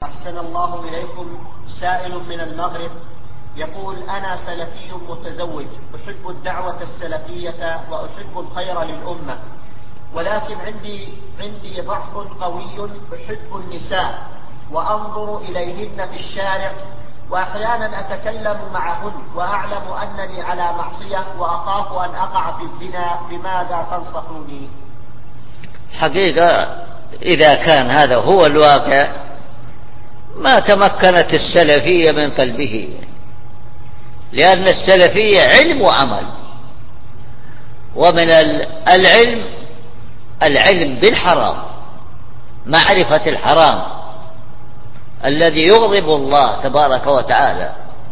أحسن الله إليكم. سائل من المغرب يقول: أنا سلفي متزوج، أحب الدعوة السلفية وأحب الخير للأمة، ولكن عندي ضعف قوي، أحب النساء وأنظر إليهن في الشارع، وأحيانا أتكلم معهن وأعلم أنني على معصية وأخاف أن أقع في الزنا، بماذا تنصحوني؟ حقيقة إذا كان هذا هو الواقع ما تمكنت السلفية من قلبه، لأن السلفية علم وعمل، ومن العلم بالحرام، معرفة الحرام الذي يغضب الله تبارك وتعالى،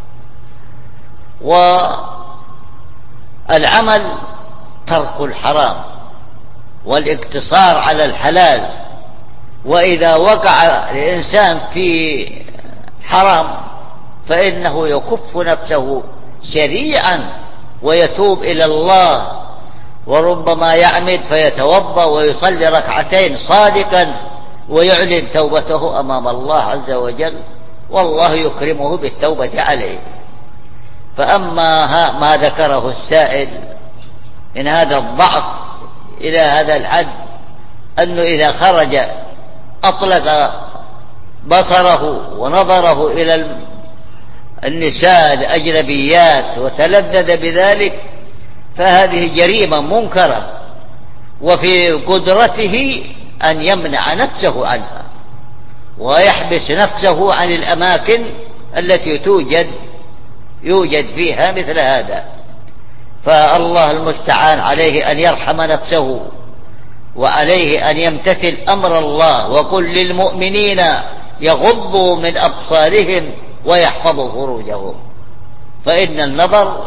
والعمل ترك الحرام والاقتصار على الحلال. وإذا وقع الإنسان في حرام فإنه يكف نفسه سريعا ويتوب إلى الله، وربما يعمد فيتوضأ ويصلي ركعتين صادقا ويعلن توبته أمام الله عز وجل، والله يكرمه بالتوبة عليه. فأما ما ذكره السائل من هذا الضعف إلى هذا الحد، أنه إذا خرج أطلق بصره ونظره إلى النساء الأجنبيات وتلذذ بذلك، فهذه جريمة منكرة، وفي قدرته أن يمنع نفسه عنها ويحبس نفسه عن الأماكن التي يوجد فيها مثل هذا. فالله المستعان، عليه أن يرحم نفسه، وعليه أن يمتثل أمر الله: وقل للمؤمنين يغضوا من أبصارهم ويحفظوا فروجهم، فإن النظر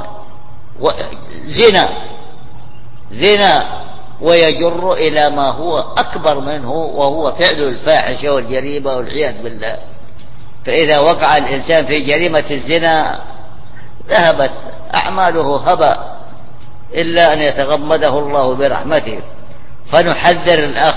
زنا ويجر إلى ما هو أكبر منه، وهو فعل الفاحشة والجريمة والعياذ بالله. فإذا وقع الإنسان في جريمة الزنا ذهبت أعماله هباء، إلا أن يتغمده الله برحمته. فنحذر الأخ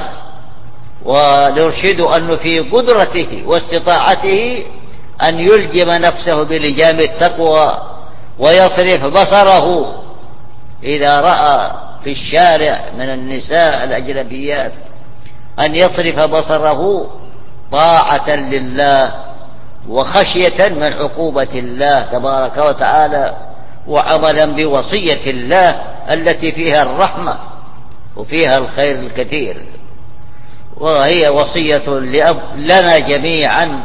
ونرشد أنه في قدرته واستطاعته أن يلجم نفسه بلجام التقوى، ويصرف بصره إذا رأى في الشارع من النساء الأجنبيات، أن يصرف بصره طاعة لله وخشية من عقوبة الله تبارك وتعالى، وعملا بوصية الله التي فيها الرحمة وفيها الخير الكثير، وهي وصية لنا جميعا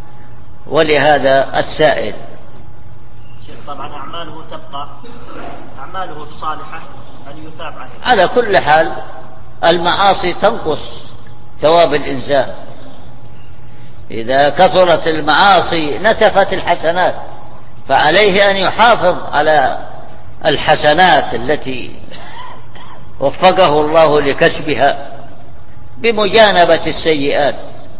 ولهذا السائل. طبعا أعماله تبقى، أعماله الصالحة أن يثاب عليها. على كل حال المعاصي تنقص ثواب الإنسان، إذا كثرت المعاصي نسفت الحسنات، فعليه أن يحافظ على الحسنات التي وفقه الله لكسبها بمجانبة السيئات،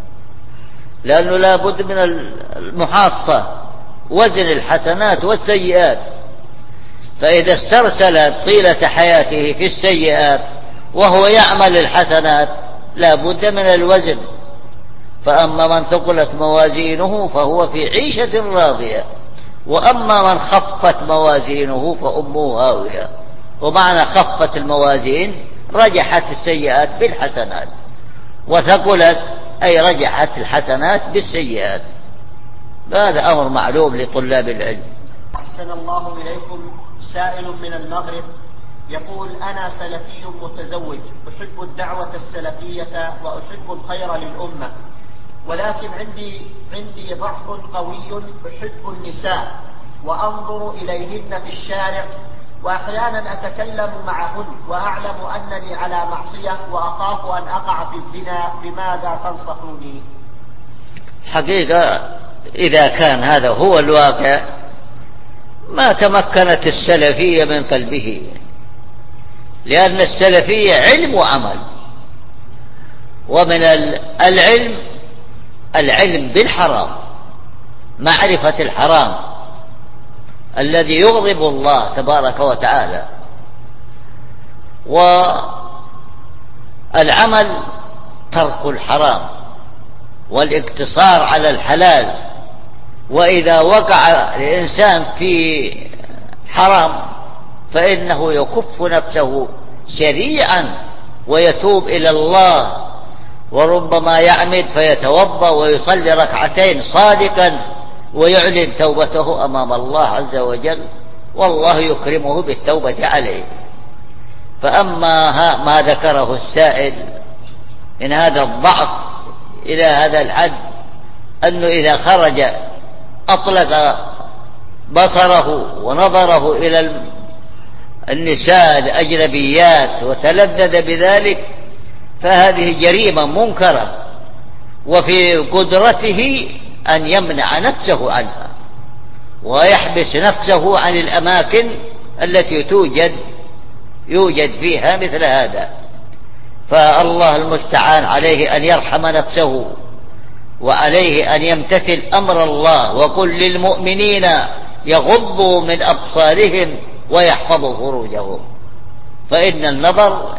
لأنه لا بد من المحاصة، وزن الحسنات والسيئات. فإذا استرسل طيلة حياته في السيئات وهو يعمل الحسنات لا بد من الوزن. فأما من ثقلت موازينه فهو في عيشة راضية، وأما من خفت موازينه فأمه هاوية. ومعنى خفت الموازين رجحت السيئات بالحسنات، وثقلت أي رجحت الحسنات بالسيئات. هذا أمر معلوم لطلاب العلم. أحسن الله إليكم. سائل من المغرب يقول: أنا سلفي متزوج، أحب الدعوة السلفية وأحب الخير للأمة، ولكن عندي ضعف قوي، أحب النساء وأنظر إليهن في الشارع، وأحيانا أتكلم معهن وأعلم أنني على معصية وأخاف أن أقع في الزنا، بماذا تنصحوني؟ حقيقة إذا كان هذا هو الواقع ما تمكنت السلفية من قلبه، لأن السلفية علم وعمل، ومن العلم بالحرام، معرفة الحرام الذي يغضب الله تبارك وتعالى، والعمل ترك الحرام والاقتصار على الحلال. وإذا وقع الإنسان في حرام فإنه يكف نفسه سريعا ويتوب إلى الله، وربما يعمد فيتوضأ ويصلي ركعتين صادقا ويعلن توبته أمام الله عز وجل، والله يكرمه بالتوبة عليه. فأما ما ذكره السائل من هذا الضعف إلى هذا الحد، أنه إذا خرج أطلق بصره ونظره إلى النساء الأجنبيات وتلذذ بذلك، فهذه جريمة منكرة، وفي قدرته أن يمنع نفسه عنها ويحبس نفسه عن الأماكن التي يوجد فيها مثل هذا. فالله المستعان عليه أن يرحم نفسه، وعليه أن يمتثل أمر الله. وقل للمؤمنين يغضوا من أبصارهم ويحفظوا فروجهم، فإن النظر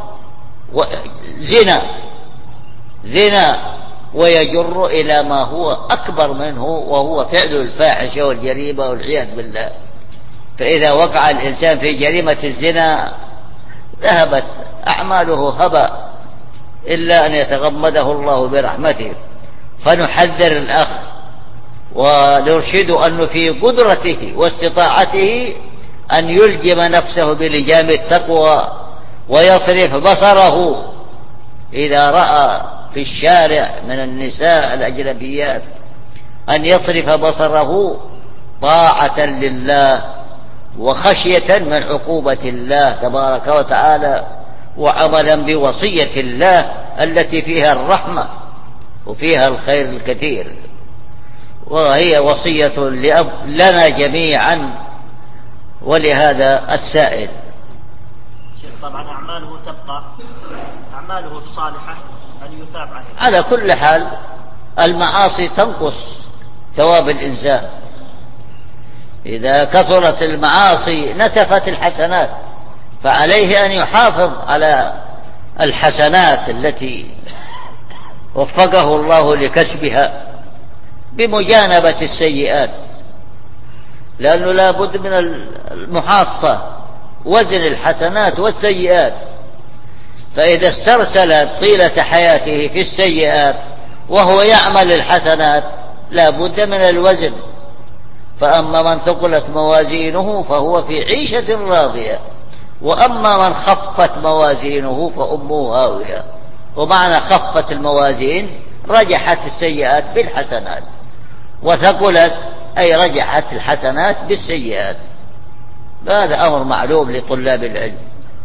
زنا ويجر إلى ما هو أكبر منه، وهو فعل الفاحشة والجريمة والعياذ بالله. فإذا وقع الإنسان في جريمة الزنا ذهبت أعماله هباء، إلا أن يتغمده الله برحمته. فنحذر الأخ ونرشد أنه في قدرته واستطاعته أن يلجم نفسه بلجام التقوى، ويصرف بصره إذا رأى في الشارع من النساء الأجنبيات، أن يصرف بصره طاعة لله وخشية من عقوبة الله تبارك وتعالى، وعملا بوصية الله التي فيها الرحمة وفيها الخير الكثير، وهي وصية لنا جميعا ولهذا السائل. شيخ طبعا أعماله تبقى، أعماله الصالحة أن يثاب عليها. على كل حال المعاصي تنقص ثواب الإنسان، إذا كثرت المعاصي نسفت الحسنات، فعليه أن يحافظ على الحسنات التي وفقه الله لكسبها بمجانبة السيئات، لأنه لا بد من المحاصة، وزن الحسنات والسيئات. فإذا استرسل طيلة حياته في السيئات وهو يعمل الحسنات لا بد من الوزن. فأما من ثقلت موازينه فهو في عيشة راضية، وأما من خفت موازينه فأمه هاوية. ومعنى خفت الموازين رجحت السيئات بالحسنات، وثقلت أي رجحت الحسنات بالسيئات. هذا أمر معلوم لطلاب العلم.